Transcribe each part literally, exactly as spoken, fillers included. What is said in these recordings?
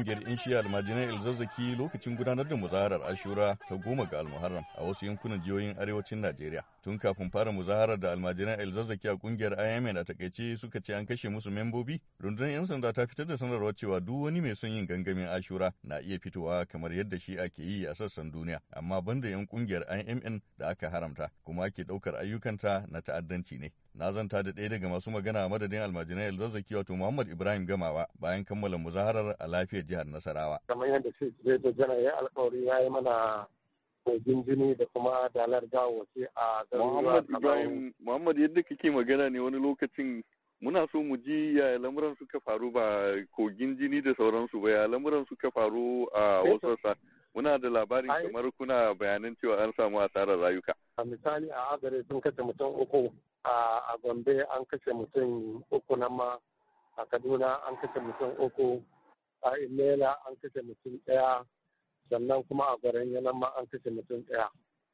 kungiyar in shiya almajiran El-Zazzaki lokacin gudanar da muzaharar Ashura ta goma ga Almuharram a wasu yankunan jihohin arewacin Najeriya. Tun kafin fara muzaharar da almajiran El-Zazzaki a kungiyar I M N a takaice suka ce an kashe musu membobi, rundunar 'yan sanda ta fitar da sanarwar cewa duk wani mai son yin gangamin Ashura na iya fitowa kamar yadda shi ake yi a sassan duniya, amma banda 'yan kungiyar I M N da aka haramta kuma ake ɗaukar ayyukanta na ta'addanci ne. Na zanta da ɗaya daga masu magana a madadin almajiran El-Zazzaki wato Muhammad Ibrahim Gamawa bayan kammala muzaharar a lafiyar jihar Nasarawa. Kamar yadda shi zai da jana ya alkawari ya yi mana kogin jini da kuma dalar gawace a Muhammad Ibrahim Muhammad yadda kake magana ne wani lokacin muna so mu ji ya lamuran suka faru ba kogin jini da sauransu ba ya lamuran suka faru a wasu sassa. Muna da labarin kamar kuna bayanan cewa an samu asarar rayuka. A misali a Agare sun kashe mutum uku, a Gombe an kashe mutum uku nan ma, a Kaduna an kashe mutum uku, a Ilela an kashe mutum ɗaya, sannan kuma a garin yanan ma an kashe mutum ɗaya.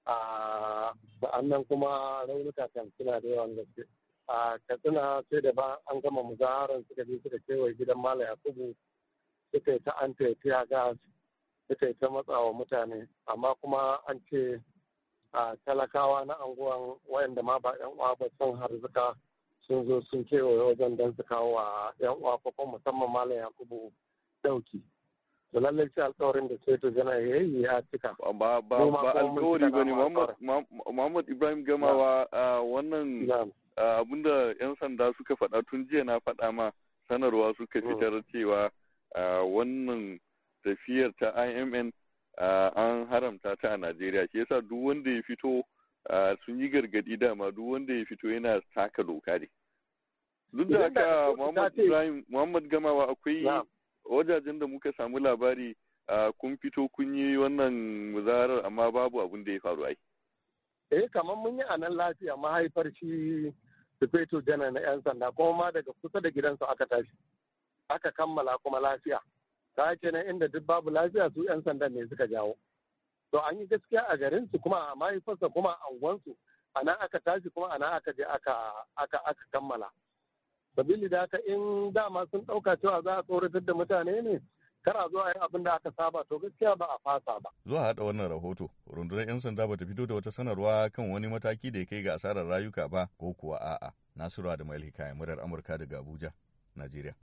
A sa'annan kuma raunuka kan suna da yawan gaske. A Katsina sai da ba an gama muzaharar suka je suka kewaye gidan Malam Yakubu suka yi ta anti-tear gas suka yi ta matsawa mutane, amma kuma an ce a talakawa na anguwan wayanda ma ba yan uwa ba sun harzuka sun zo sun kewaye wajen don su kawo wa yan uwa ko kuma musamman Malam Yakubu dauki. To lallai shi alkawarin da sai to jana yayi ya cika. Ba ba ba alkawari bane Muhammad Muhammad Ibrahim Gamawa wannan abinda yan sanda suka faɗa tun jiya na faɗa ma sanarwa suka fitar cewa wannan tafiyar ta I M N an haramta ta a Najeriya, shi yasa duk wanda ya fito sun yi gargadi dama duk wanda ya fito yana taka doka ne. Duk da haka Muhammad Ibrahim Muhammad Gamawa akwai wajajen da muka samu labari kun fito kun yi wannan muzaharar amma babu abin da ya faru ai. Eh kamar mun yi a nan lafiya mahaifar shi Sufeto Janar na 'yan sanda kuma ma daga kusa da gidansu aka tashi. Aka kammala kuma lafiya. Ta kenan inda duk babu lafiya su 'yan sandan ne suka jawo. To an yi gaskiya a garin su kuma a mahaifarsa kuma a anguwansu a nan aka tashi kuma a nan aka je aka aka aka kammala. Sabili da haka in dama sun ɗauka cewa za a tsoratar da mutane ne kar a zo a yi abin da aka saba to gaskiya ba a fasa ba. Zuwa haɗa wannan rahoto, rundunar 'yan sanda bata fito da wata sanarwa kan wani mataki da ya kai ga asarar rayuka ba ko kuwa a'a. Nasiru da Mail Hikaya, murar Amurka daga Abuja, Najeriya.